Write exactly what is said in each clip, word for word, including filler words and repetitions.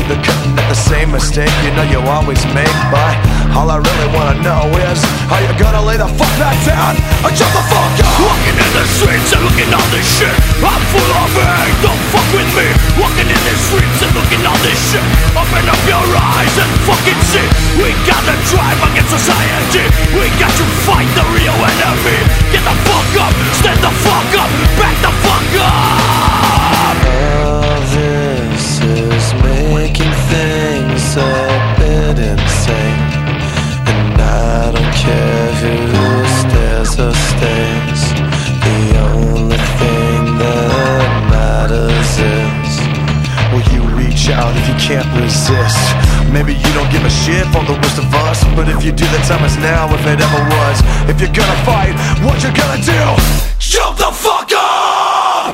They're cutting at the same mistake you know you always make. But all I really wanna know is how you gonna lay the fuck back down and shut the fuck up. Walking in the streets and looking all this shit, I'm full of hate, don't fuck with me. Walking in the streets and looking all this shit, open up your eyes and fucking see. We gotta drive against society, we got to fight the real enemy. Get the fuck up, stand the fuck up, back the fuck up. All this is making things a bit insane, and I don't care who stares or stays. The only thing that matters is, will you reach out if you can't resist? Maybe you don't give a shit for the rest of us, but if you do, the time is now if it ever was. If you're gonna fight, what you gonna do? Jump the fuck up!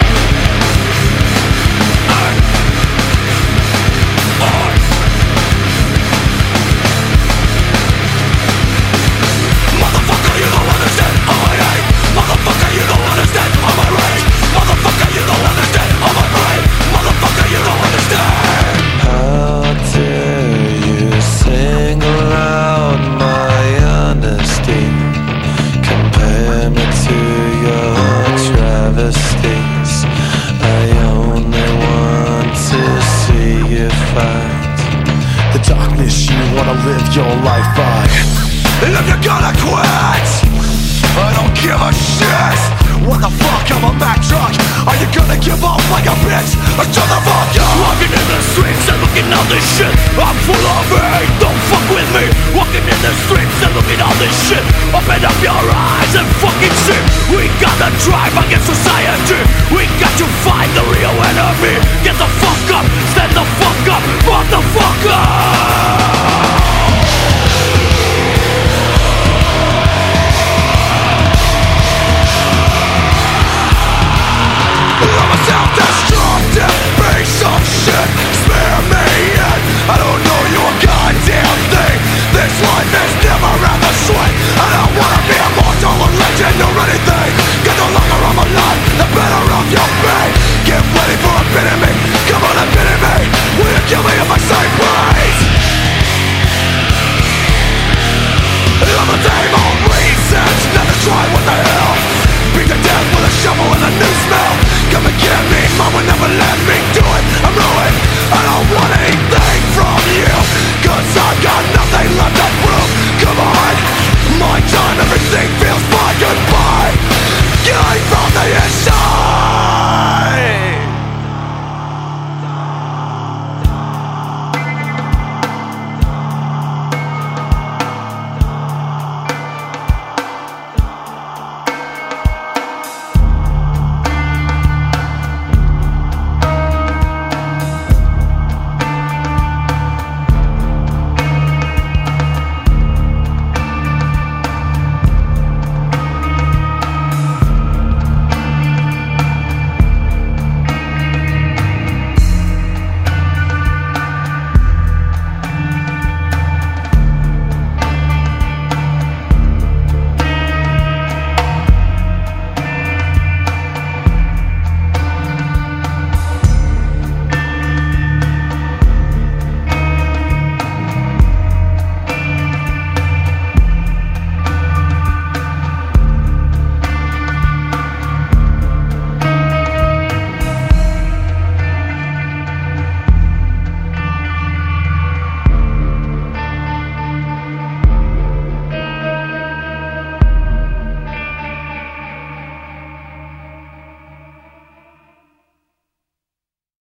Motherfucker, you don't understand all my hate. Motherfucker, you don't understand all my rage. Motherfucker, you don't understand all my pride. Motherfucker, you don't understand. how dare you single out my honesty, compare me to your travesties. I only want to see you fight The darkness you wanna live your life by. And if you're gonna quit, I don't give a shit. What the fuck, I'm a Mack truck. Are you gonna give up like a bitch or shut the fuck up? Walking in the streets and looking all this shit, I'm full of hate, don't fuck with me. Walking in the streets and looking all this shit, open up your eyes and fucking see. We gotta drive against society, we got to fight the real enemy. Get the fuck up, stand the fuck up, motherfucker.